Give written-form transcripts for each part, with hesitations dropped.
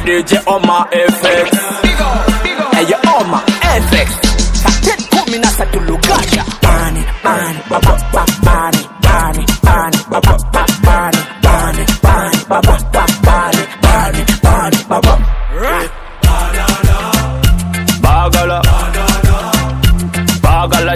DJ Oma FX. Hey, you Oma FX. Captain Kumi Nasa Tulugaya. Bani, bani, baba, bani, bani, bani, baba, bani, bani, bani, baba, bani, bani, bani, baba. Bagala, bagala,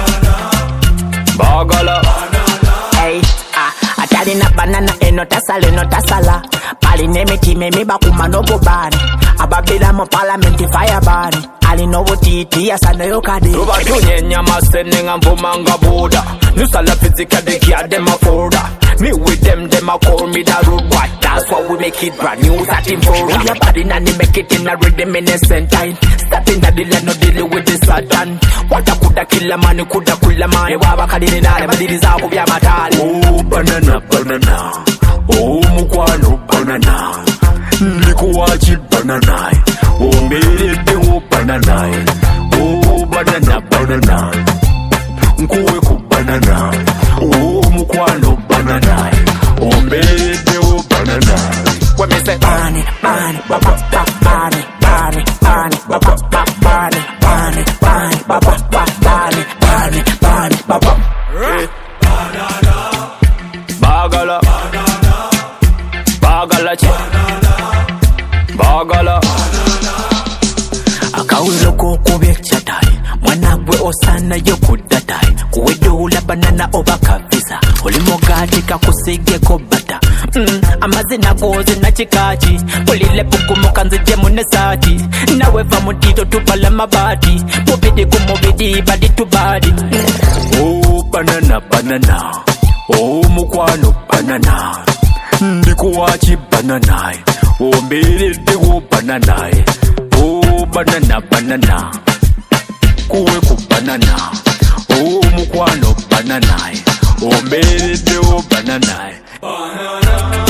bagala. Hey, atali na banana eno tasala. Pali neme time me bakuma no go bani. Ababila mo parliament fire bani. Ali no titi asana yo kade. Ruba tunye nyama sene ngambuma ngabuda. Nusala physical de kia dem afoda. Me with them a call me the road boy. That's why we make it brand new. That in for your body and make it in a rhythm in a time. Stepping the deal no deal with the Satan. What a kuda kill a man, kuda kill a man. Ewa bakadi na never did za kubya matali. Oh banana banana. Oh mukwano banana. Likuwachi banana. Oh mbele de banana. Oh banana banana. Nkuwe ku banana. Oh mukwano banana. Oh mbele de banana. When me say bani bani baba bani bani bani baba bani bani bani baba bani bani bani baba. Bagala bagala bagala. Akawilo koko bechatai. Mwana gwe osana yokudatai. Kuwedula banana obaka visa. Olimogati kakusige kobata. Amazina gozi na chikachi. Polile pukumuka nzije munesati. Naweva mutito tupala mabati. Mubidi kumubidi badi to badi. Oh banana banana. Oh mukwano banana. Ndikuwachi banana. Oh mbele dewo banana. Oh banana banana. Kuwe ku banana. Oh mukwano banana. Oh mbele dewo banana. Banana.